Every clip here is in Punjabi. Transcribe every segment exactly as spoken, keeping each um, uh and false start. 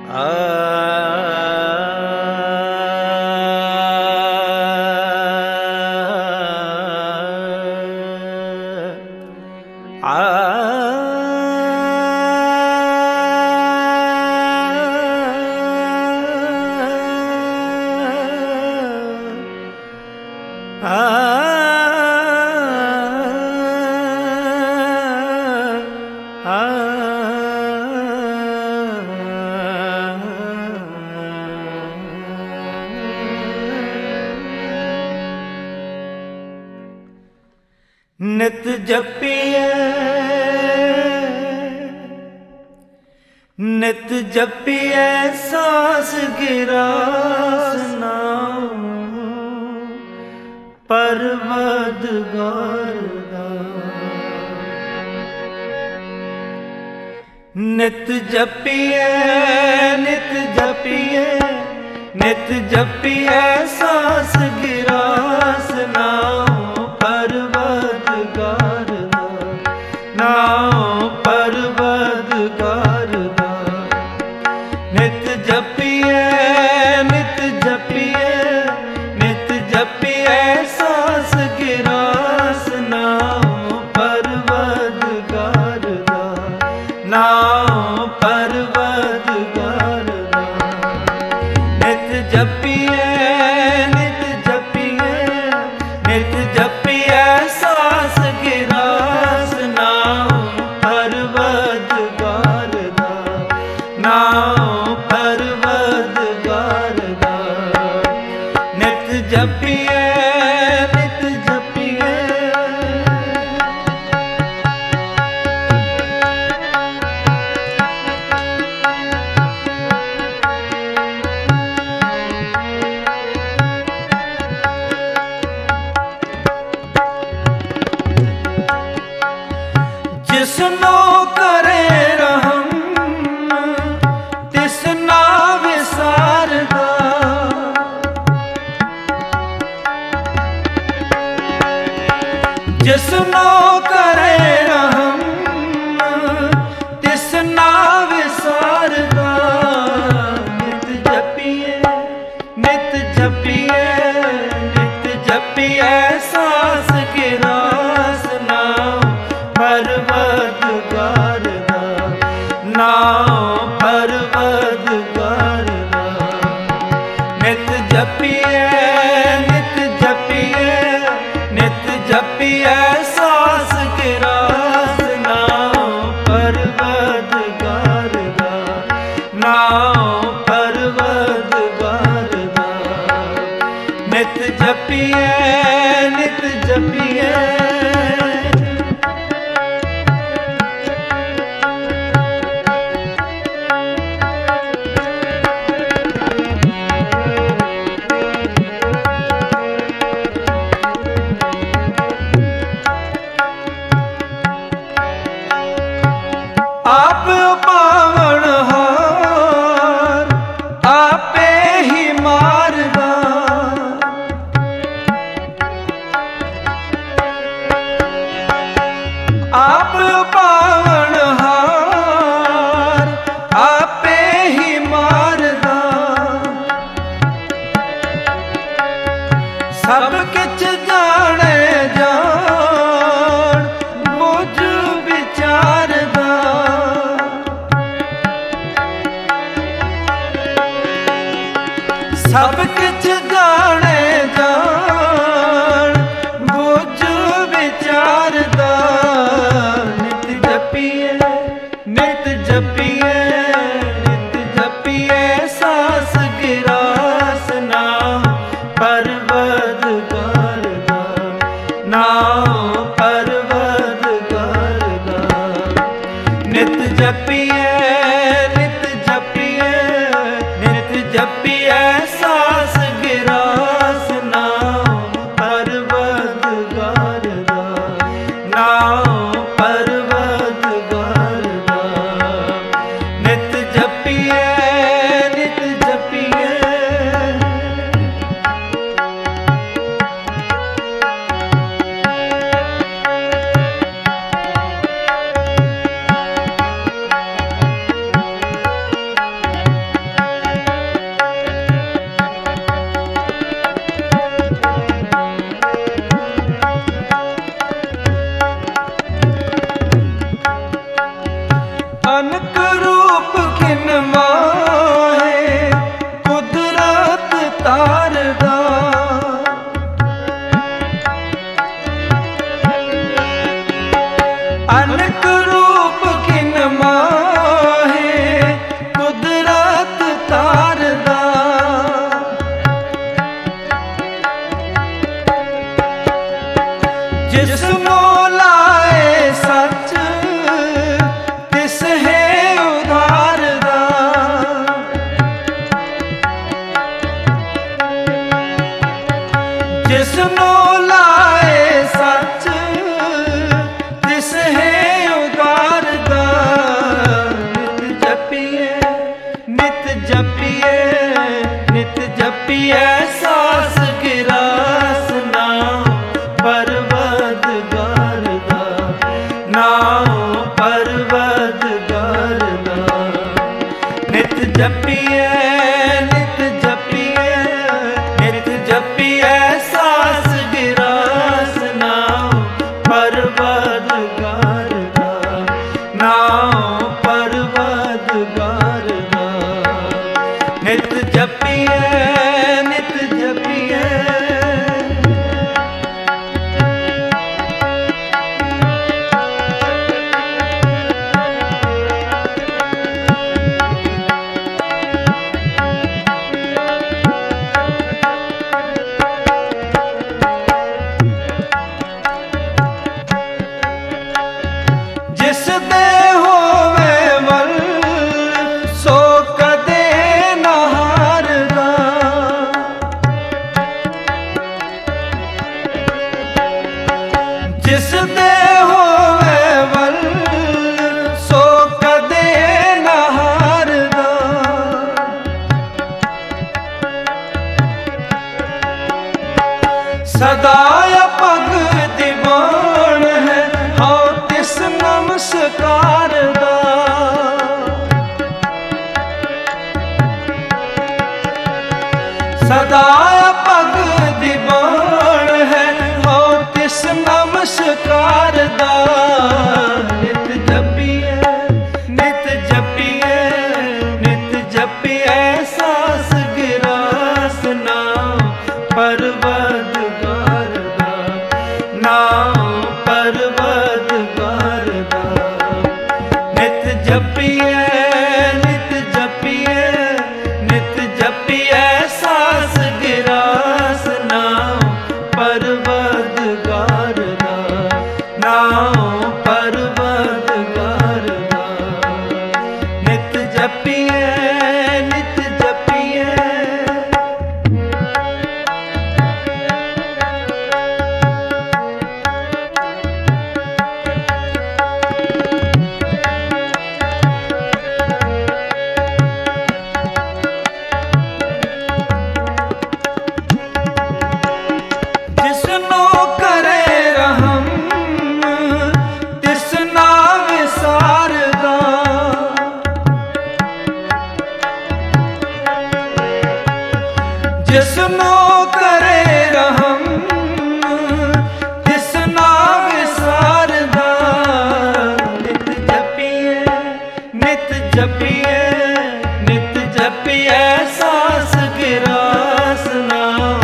ਨਿਤ ਜਪੀਏ ਨਿਤ ਜਪੀਏ ਸਾਸ ਗਿਰਾਸ ਨਾਮ ਪਰਵਦਗਾਰ ਦਾ। ਨਿਤ ਜਪੀਏ ਨਿਤ ਜਪੀਏ ਨਿਤ ਜਪੀਏ ਸਾਸ ਗਿਰਾਸ ਨਾਮ ਪਰਵਦਗਾਰ ਦਾ। ਨਾਮ ਪਰਵਦਗਾਰ ਦਾ। ਨਿਤ ਜਪੀਏ ਨਿਤ ਜਪੀਏ ਨਿਤ ਜਪੀਏ ਸਾਸ ਗਿਰਾਸ ਨਾਮ ਪਰਵਦਗਾਰ ਦਾ। ਨਾਮ ਪਰਵਦਗਾਰ ਦਾ। ਨਿਤ ਜਪੀਏ ਨਿਤ ਜਪੀਏ ਨਿਤ ਜਪੀਏ ਸਾਸ ਗਿਰਾਸ ਨਾਮ ਪਰਵਦਗਾਰ ਦਾ। ਨਾਮ ਪਰਵਦਗਾਰ ਦਾ। ਨਿਤ ਜਪੀਏ ਨਿਤ ਜਪੀਏ ਜਿਸਨੋ ਕਰੇ ਰਹਮ ਤਿਸਨਾ ਵਿਸਾਰਦਾ। ਜਿਸਨੋ ਕਰੇ ਰਹਮ ਤਿਸਨਾ ਵਿਸਾਰਦਾ। ਨਿਤ ਜਪੀਏ ਨਿਤ ਜਪੀਏ ਨਿਤ ਜਪੀਏ ਸਾਸ ਗਿਰਾਸ ਨਾਮ ਪਰਵਦਗਾਰ ਦਾ। ਨਾਮ ਪਰਵਦਗਾਰ ਦਾ। ਨਿਤ ਜਪੀਏ ਨਿਤ ਜਪੀਏ ਨਿਤ ਜਪੀਏ ਸਾਸ ਗਿਰਾਸ ਨਾਮ ਪਰਵਦਗਾਰ ਦਾ। ਨਾਮ ਪਰਵਦਗਾਰ ਦਾ। ਨਿਤ ਜਪੀਏ ਨਿਤ ਜਪੀਏ ਆਪ ਪਾਵਨਹਾਰ ਆਪੇ ਹੀ ਮਾਰਦਾ। ਆਪ ਪਾਵਨਹਾਰ ਆਪੇ ਹੀ ਮਾਰਦਾ। ਸਭ ਕਿਛ ਜਾਣੇ ਜਾਣ ਬੁਝ ਵਿਚਾਰਦਾ। ਸਭ ਕਿਛ ਜਾਣੇ ਜਾਣ ਬੁਝ ਵਿਚਾਰਦਾ। ਨਿਤ ਜਪੀਏ ਨਿਤ ਜਪੀਏ ਨਿਤ ਜਪੀਏ ਸਾਸ ਗਿਰਾਸ ਨਾਮ ਪਰਵਦਗਾਰ ਦਾ। ਨਾਮ ਪਰਵਦਗਾਰ ਦਾ। ਨਿਤ ਜਪੀਏ ਨਿਤ ਜਪੀਏ ਨਿਤ ਜਪੀਏ ਸਾਸ ਗਿਰਾਸ ਨਾਮ ਪਰਵਦਗਾਰ ਦਾ। ਨਾਮ ਪਰਵਦਗਾਰ ਦਾ। ਨਿਤ ਜਪੀਏ ਨਿਤ ਜਪੀਏ ਜਪੀਐ ਨਿਤ ਜਪੀਐ ਨਿਤ ਜਪੀਐ ਸਾਸ ਗਿਰਾਸ ਨਾਮ ਪਰਵਦਗਾਰ ਦਾ ਨਾਮ ਪਰਵਦਗਾਰ ਦਾ ਨਿਤ ਜਪੀਐ ਨਿਤ ਜਪੀਐ ਜਿਸ ਦੇ ਹੋਵੇ ਵੱਲ ਸੋ ਕਦੇ ਨਾ ਹਾਰਦਾ ਜਿਸ ਦੇ ਹੋਵੇ ਵੱਲ ਸੋ ਕਦੇ ਨਾ ਹਾਰਦਾ ਸਦਾ ਅਪਗ ਦੀਵਾਨ ਹੈ ਹਉ ਤਿਸ ਨਮਸਕਾਰ ਦਾ ਸਦਾ ਅਪਗ ਦੀਵਾਨ ਹੈ ਹਉ ਤਿਸ ਨਮਸਕਾਰ ਦਾ ਨਿਤ ਜਪੀਐ ਨਿਤ ਜਪੀਐ ਨਿਤ ਜਪੀਐ ਸਾਸ ਗਿਰਾਸ ਨਾਮ ਪਰਵਦਗਾਰ ਦਾ ਨਾਮ ਪਰਵਦਗਾਰ ਦਾ ਨਿਤ ਜਪੀਐ ਨਿਤ ਜਪੀਐ ਨਿਤ ਜਪੀਐ ਸਾਸ ਗਿਰਾਸ ਨਾਮ ਪਰਵਦਗਾਰ ਦਾ ਨਾਮ ਪਰਵਦਗਾਰ ਦਾ ਨਿਤ ਜਪੀਐ ਨਿਤ ਜਪੀਐ ਜਿਸਨੂੰ ਕਰੇ ਰਹਮ ਤਿਸ ਨਾ ਵਿਸਾਰਦਾ ਜਿਸਨੂੰ ਕਰੇ ਰਹਮ ਤਿਸ ਨਾ ਵਿਸਾਰਦਾ ਨਿਤ ਜਪੀਐ ਨਿਤ ਜਪੀਐ ਨਿਤ ਜਪੀਐ ਸਾਸ ਗਿਰਾਸ ਨਾਮ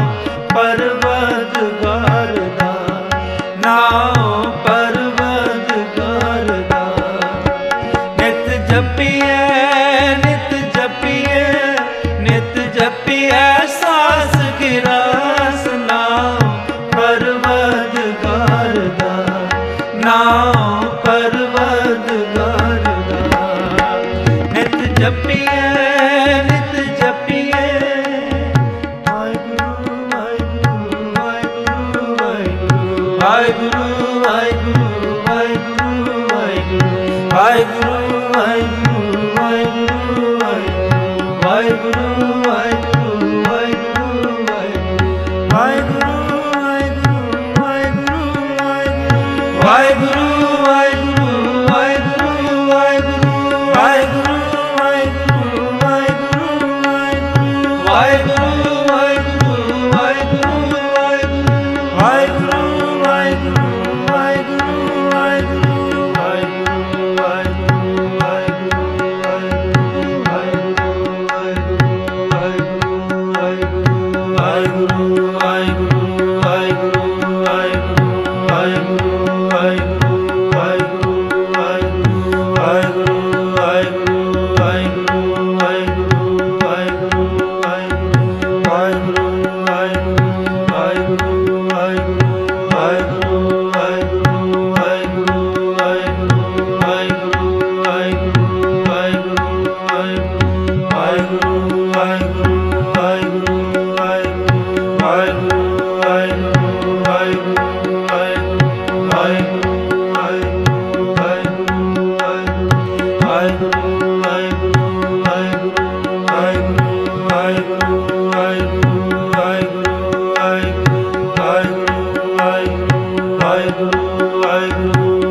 ਪਰਵਦਗਾਰ ਦਾ ਨਾਮ ਪਰਵਦਗਾਰ ਦਾ ਨਿਤ ਜਪੀਐ ਨਿਤ ਜਪੀਐ ਨਿਤ ਜਪੀਐ ਸਾਸ ਗਿਰਾਸ ਨਾਮ ਪਰਵਦਗਾਰ ਦਾ ਨਾਮ ਪਰਵਦਗਾਰ ਦਾ ਨਿਤ ਜਪੀਐ ਨਿਤ ਜਪੀਐ ਵਾਹਿਗੁਰੂ ਵਾਹਿਗੁਰੂ ਵਾਹਿਗੁਰੂ ਵਾਹਿਗੁਰੂ ਵਾਹਿਗੁਰੂ ਵਾਹਿਗੁਰੂ ਵਾਹਿਗੁਰੂ ਵਾਹਿਗੁਰੂ ਵਾਹਿਗੁਰੂ ਵਾਹਿਗੁਰੂ ਵਾਹਿਗੁਰੂ ਵਾਹਿਗੁਰੂ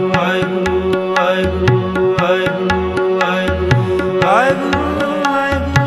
ਵਾਹਿਗੁਰੂ ਵਾਹਿਗੁਰੂ ਵਾਹਿਗੁਰੂ ਵਾਹਿਗੁਰੂ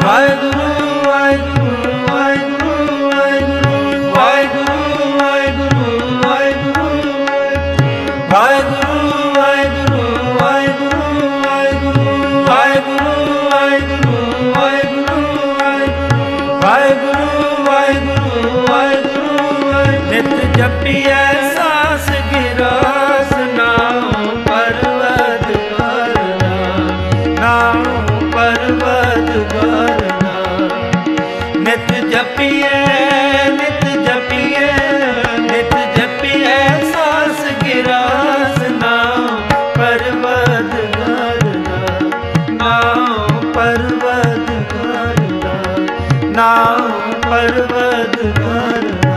ਵਾਹਿਗੁਰੂ ਵਾਹਿਗੁਰੂ ਵਾਹਿਗੁਰੂ ਵਾਹਿਗੁਰੂ ਵਾਹਿਗੁਰੂ ਵਾਹਿਗੁਰੂ ਵਾਹਿਗੁਰੂ ਵਾਹਿਗੁਰੂ ਵਾਹਿਗੁਰੂ ਵਾਹਿਗੁਰੂ ਵਾਹਿਗੁਰੂ ਵਾਹਿਗੁਰੂ ਵਾਹਿਗੁਰੂ ਵਾਹਿਗੁਰੂ ਵਾਹਿਗੁਰੂ ਨਿਤ ਜਪੀਐ ਸਾਸ ਗਿਰਾਸ ਨਾਮ ਪਰਵਤ ਕਰਨਾ ਨਾਮ ਪਰਵਤ ਕਰਨਾ ਨਿਤ ਜਪੀਐ ਨਿਤ ਜਪੀਐ ਨਿਤ ਜਪੀਐ ਸਾਸ ਗਿਰਾਸ ਨਾਮ ਪਰਵਤ ਕਰਨਾ ਨਾਮ ਪਰਵਤ ਕਰਨਾ ਨਾਮ ਪਰਵਤ ਕਰਨਾ